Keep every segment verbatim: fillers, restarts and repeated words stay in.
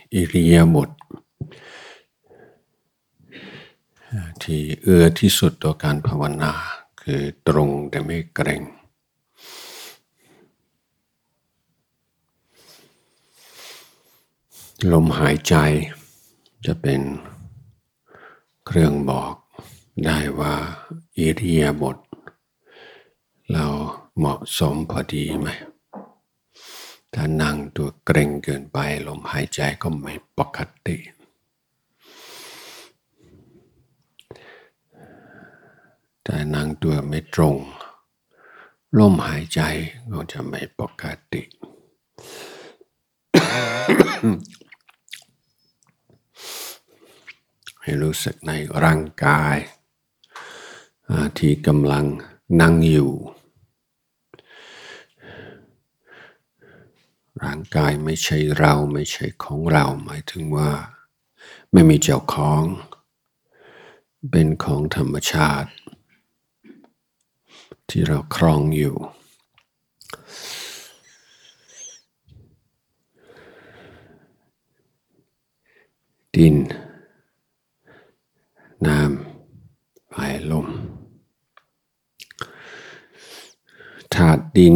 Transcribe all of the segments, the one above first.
อิริยาบถที่เอื้อที่สุดต่อการภาวนาคือตรงแต่ไม่เกร็งลมหายใจจะเป็นเครื่องบอกได้ว่าอิริยาบถเราเหมาะสมพอดีไหมถ้านั่งตัวเกร็งเกินไปลมหายใจก็ไม่ปกติแต่นั่งตัวไม่ตรงลมหายใจก็จะไม่ปกติ ให้รู้สึกในร่างกายที่กำลังนั่งอยู่ร่างกายไม่ใช่เราไม่ใช่ของเราหมายถึงว่าไม่มีเจ้าของเป็นของธรรมชาติที่เราครองอยู่ดินน้ำไฟลมธาตุดิน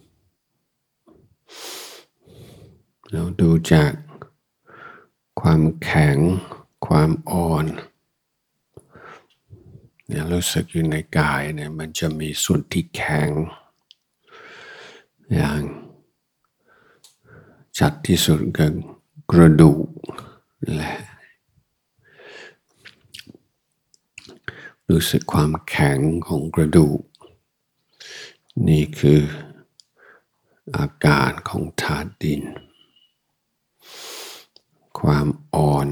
เราดูจากความแข็งความอ่อนเนี่ยรู้สึกอยู่ในกายเนี่ยมันจะมีส่วนที่แข็งอย่างชัดที่สุดคือกระดูกแหละรู้สึกความแข็งของกระดูกนี่คืออาการของธาตุดินความอ่อน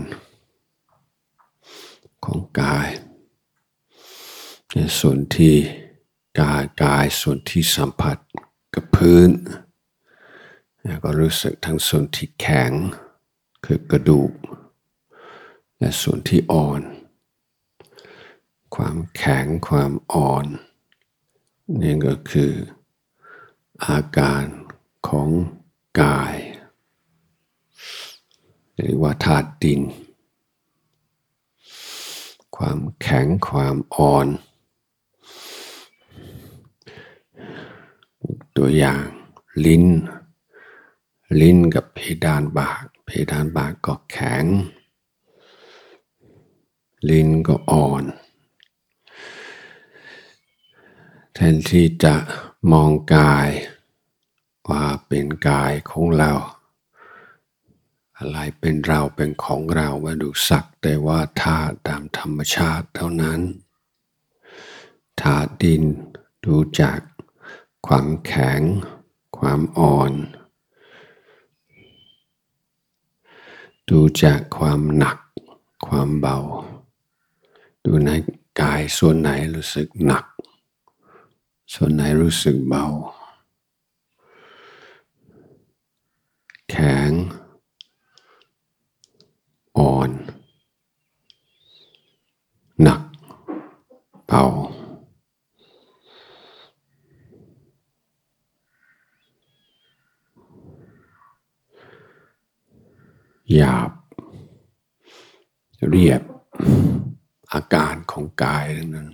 ของกายในส่วนที่กายกายส่วนที่สัมผัสกับพื้นแล้วก็รู้สึกทั้งส่วนที่แข็งคือกระดูกและส่วนที่อ่อนความแข็งความอ่อนนี่ก็คืออาการของกายหรือว่าธาตุดินความแข็งความอ่อนตัวอย่างลิ้นลิ้นกับเพดานปากเพดานปากก็แข็งลิ้นก็อ่อนแทนที่จะมองกายว่าเป็นกายของเราอะไรเป็นเราเป็นของเรามาดูสักแต่ว่าธาตุตามธรรมชาติเท่านั้นธาตุดินดูจากความแข็งความอ่อนดูจากความหนักความเบาดูในกายส่วนไหนรู้สึกหนักส่วนไหนรู้สึกเบาแข็งอ่อนหนักเบาหยาบเรียบอาการของกายนั้น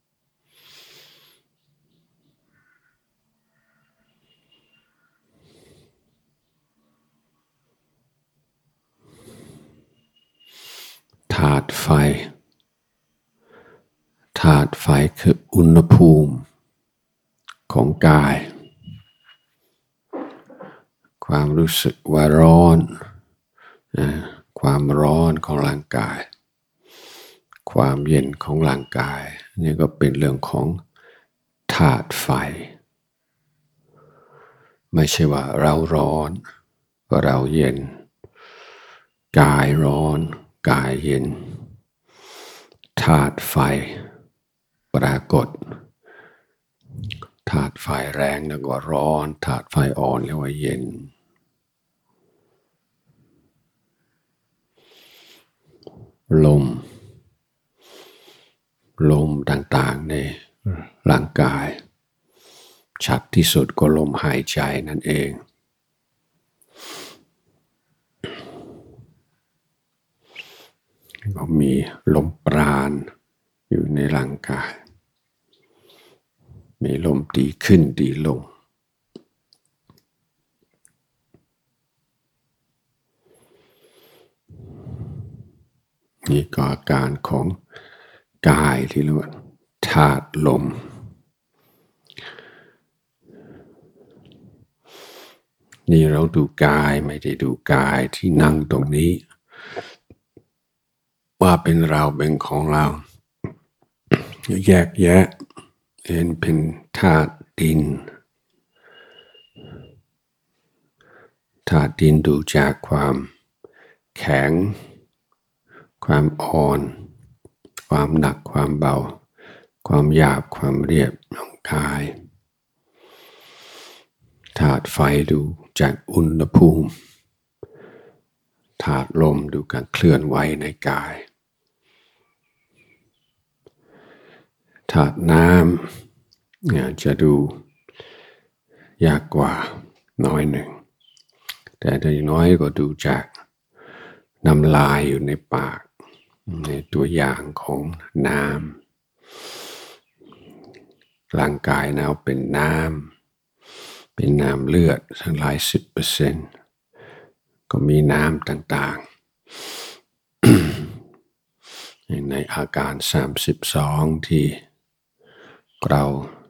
ธาตุไฟธาตุไฟคืออุณหภูมิของกายความรู้สึกว่าร้อนความร้อนของร่างกายความเย็นของร่างกายนี่ก็เป็นเรื่องของธาตุไฟไม่ใช่ว่าเราร้อนว่าเราเย็นกายร้อนกายเย็นธาตุไฟปรากฏธาตุไฟแรงเรียกว่าร้อนธาตุไฟอ่อนเรียกว่าเย็นลมลมต่างๆในร่างกายชัดที่สุดก็ลมหายใจนั่นเองก็มีลมปราณอยู่ในร่างกายมีลมดีขึ้นดีลงนี่ก็อาการของกายที่เรียกว่าธาตุลมนี่เราดูกายไม่ได้ดูกายที่นั่งตรงนี้ว่าเป็นเราเป็นของเราแยกแยะเห็นเป็นธาตุดินธาตุดินดูจากความแข็งความอ่อนความหนักความเบาความหยาบความเรียบของกายธาตุไฟดูจากอุณหภูมิธาตุลมดูการเคลื่อนไหวในกายธาตุน้ำเนี่ยจะดูยากกว่าน้อยหนึ่งแต่โดยน้อยก็ดูจากน้ำลายอยู่ในปากในตัวอย่างของน้ำร่างกายเราเป็นน้ำเป็นน้ำเลือดทั้งหลายสิบเปอร์เซ็นต์ก็มีน้ำต่างๆในอาการสามสิบสองที่เรา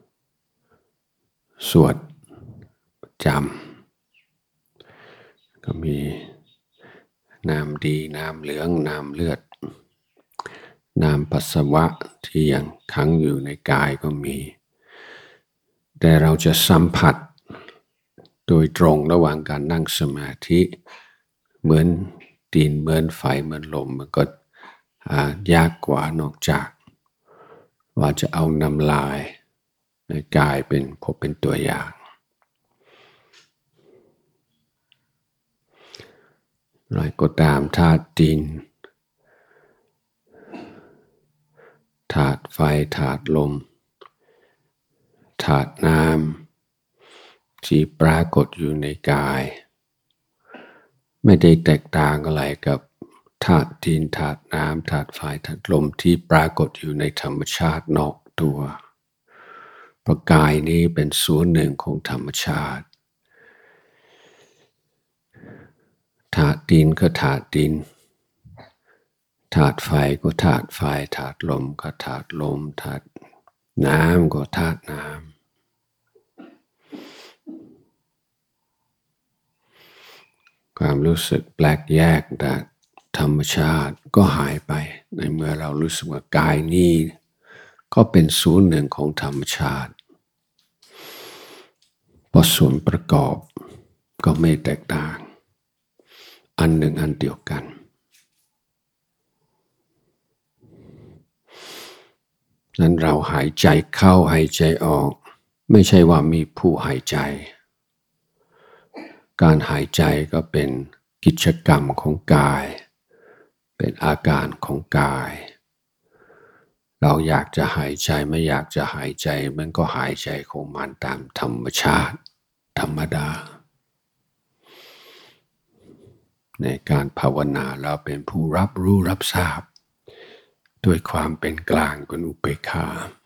สวดประจำก็มีน้ำดีน้ำเหลืองน้ำเลือดน้ำปัสสาวะที่ยังค้างอยู่ในกายก็มีแต่เราจะสัมผัสโดยตรงระหว่างการนั่งสมาธิเหมือนดินเหมือนไฟเหมือนลมมันก็ยากกว่านอกจากว่าจะเอาน้ำลายในกายเป็นพบเป็นตัวอย่างอะไรก็ตามธาตุดินธาตุไฟธาตุลมธาตุน้ำที่ปรากฏอยู่ในกายไม่ได้แตกต่างอะไรกับธาตุดินธาตุน้ำธาตุไฟธาตุลมที่ปรากฏอยู่ในธรรมชาตินอกตัวเพราะกายนี้เป็นส่วนหนึ่งของธรรมชาติธาตุดินก็ธาตุดินธาตุไฟก็ธาตุไฟธาตุลมก็ธาตุลมธาตุน้ำก็ธาตุน้ำความรู้สึกแปลกแยกจากธรรมชาติก็หายไปในเมื่อเรารู้สึกว่ากายนี้ก็เป็นส่วนหนึ่งของธรรมชาติเพราะส่วนประกอบก็ไม่แตกต่างอันหนึ่งอันเดียวกันนั้นเราหายใจเข้าหายใจออกไม่ใช่ว่ามีผู้หายใจการหายใจก็เป็นกิจกรรมของกายเป็นอาการของกายเราอยากจะหายใจไม่อยากจะหายใจมันก็หายใจของมันตามธรรมชาติธรรมดาในการภาวนาเราเป็นผู้รับรู้รับทราบด้วยความเป็นกลางเป็นอุเบกขา